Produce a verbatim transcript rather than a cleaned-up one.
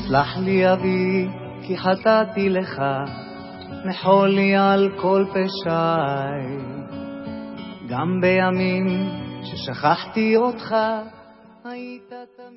סלח לי אבי, כי חטאתי לך, מחול לי על כל פשעי. גם בימים ששכחתי אותך, היית תמיד